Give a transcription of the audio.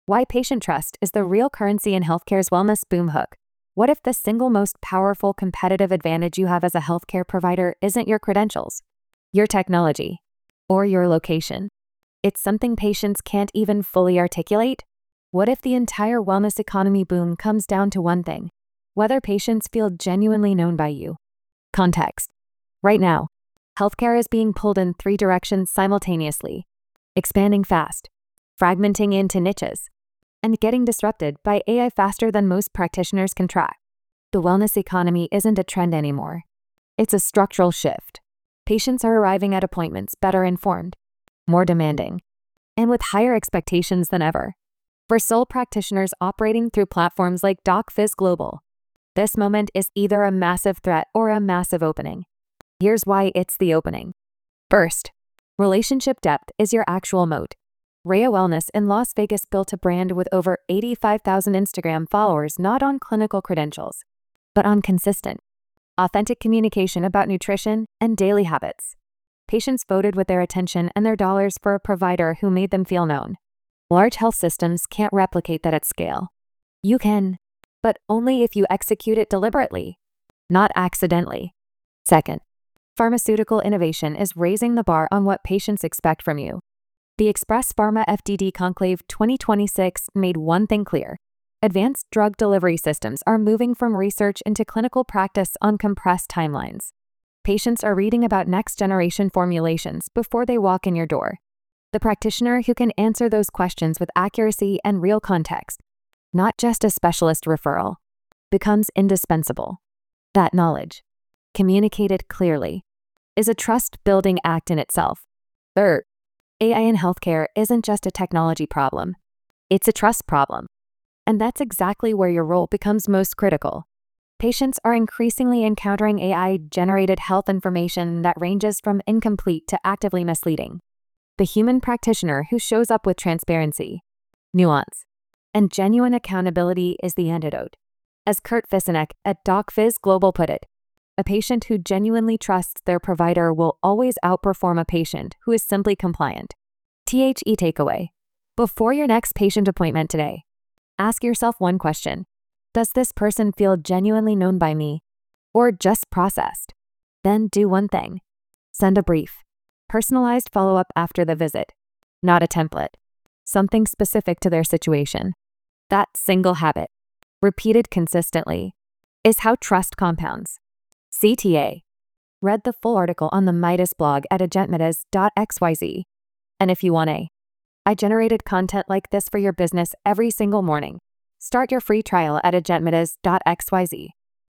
Why patient trust is the real currency in healthcare's wellness boom hook. What if the single most powerful competitive advantage you have as a healthcare provider isn't your credentials, your technology, or your location? It's something patients can't even fully articulate? What if the entire wellness economy boom comes down to one thing: whether patients feel genuinely known by you? Context. Right now, healthcare is being pulled in three directions simultaneously: expanding fast, fragmenting into niches, and getting disrupted by AI faster than most practitioners can track. The wellness economy isn't a trend anymore. It's a structural shift. Patients are arriving at appointments better informed, more demanding, and with higher expectations than ever. For sole practitioners operating through platforms like DocFizz Global, this moment is either a massive threat or a massive opening. Here's why it's the opening. First, relationship depth is your actual moat. Rhea Wellness in Las Vegas built a brand with over 85,000 Instagram followers not on clinical credentials, but on consistent, authentic communication about nutrition and daily habits. Patients voted with their attention and their dollars for a provider who made them feel known. Large health systems can't replicate that at scale. You can, but only if you execute it deliberately, not accidentally. Second, pharmaceutical innovation is raising the bar on what patients expect from you. The Express Pharma FDD Conclave 2026 made one thing clear: advanced drug delivery systems are moving from research into clinical practice on compressed timelines. Patients are reading about next-generation formulations before they walk in your door. The practitioner who can answer those questions with accuracy and real context, not just a specialist referral, becomes indispensable. That knowledge, communicated clearly, is a trust-building act in itself. Third, AI in healthcare isn't just a technology problem. It's a trust problem. And that's exactly where your role becomes most critical. Patients are increasingly encountering AI-generated health information that ranges from incomplete to actively misleading. The human practitioner who shows up with transparency, nuance, and genuine accountability is the antidote. As Kurt Fisenek at DocFizz Global put it, a patient who genuinely trusts their provider will always outperform a patient who is simply compliant. THE takeaway. Before your next patient appointment today, ask yourself one question: does this person feel genuinely known by me, or just processed? Then do one thing: send a brief, personalized follow-up after the visit, not a template, something specific to their situation. That single habit, repeated consistently, is how trust compounds. CTA. Read the full article on the Midas blog at agentmidas.xyz. And if you want I generated content like this for your business every single morning. Start your free trial at agentmidas.xyz.